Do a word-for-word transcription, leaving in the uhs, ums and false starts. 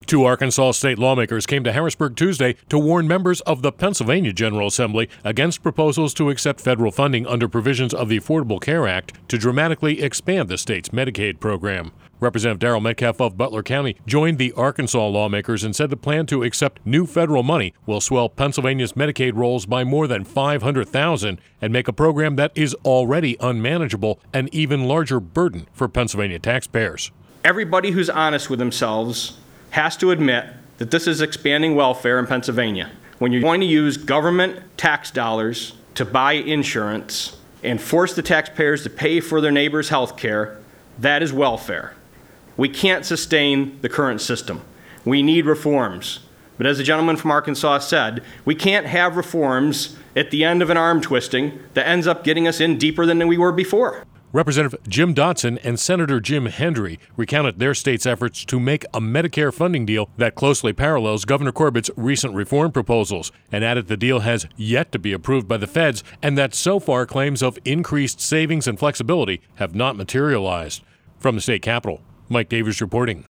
Two Arkansas state lawmakers came to Harrisburg Tuesday to warn members of the Pennsylvania General Assembly against proposals to accept federal funding under provisions of the Affordable Care Act to dramatically expand the state's Medicaid program. Representative Darrell Metcalf of Butler County joined the Arkansas lawmakers and said the plan to accept new federal money will swell Pennsylvania's Medicaid rolls by more than five hundred thousand dollars and make a program that is already unmanageable an even larger burden for Pennsylvania taxpayers. Everybody who's honest with themselves has to admit that this is expanding welfare in Pennsylvania. When you're going to use government tax dollars to buy insurance and force the taxpayers to pay for their neighbors' health care, that is welfare. We can't sustain the current system. We need reforms. But as the gentleman from Arkansas said, we can't have reforms at the end of an arm twisting that ends up getting us in deeper than we were before. Representative Jim Dotson and Senator Jim Hendry recounted their state's efforts to make a Medicare funding deal that closely parallels Governor Corbett's recent reform proposals, and added the deal has yet to be approved by the feds and that so far claims of increased savings and flexibility have not materialized. From the state capitol, Mike Davis reporting.